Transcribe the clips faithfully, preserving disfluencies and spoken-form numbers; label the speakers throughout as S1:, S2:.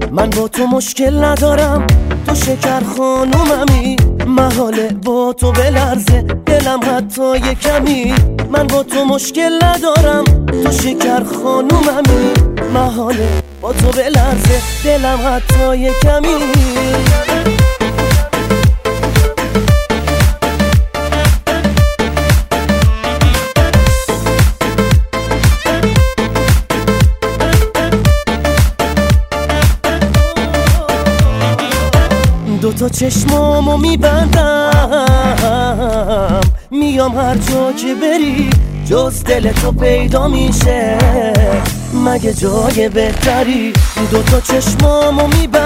S1: من با تو مشکل ندارم، تو شکر خانوممی، محاله با تو بلرزه دلم حتی یه کمی. من با تو مشکل ندارم، تو شکر خانوممی، محاله با تو بلرزه دلم حتی یه کمی. دوتا چشمامو میبندم، میام هر جا که بری جز دل تو پیدا میشه مگه جای بهتری. دوتا چشمامو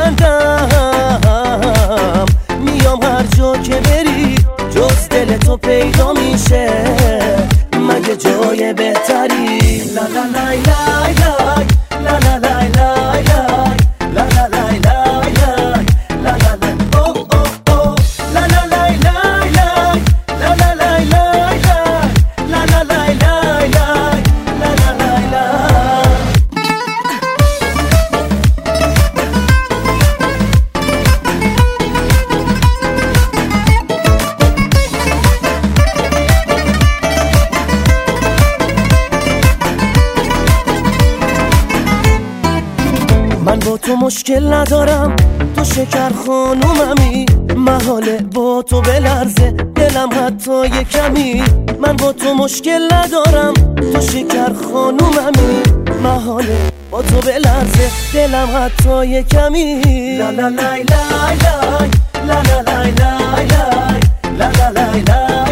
S1: میبندم، میام هر جا که بری جز دل تو پیدا میشه مگه جای بهتری. لا لا لای لای لای لا لا لای لای لای لا لا لای لای لای لا لا لای او او او لا لا لای لای لای لا لا لای لای لای لا لا لای لای لای لا لا لای لای. من با تو مشکل ندارم، تو شکر خانوممی، محاله با تو بلرزه دلم حتی یه کمی. من با تو مشکل ندارم، تو شکر خانوممی، محاله با تو بلرزه دلم حتی یه کمی. لا لا لای لای لای لا لا لای لای لای لا لا لای لای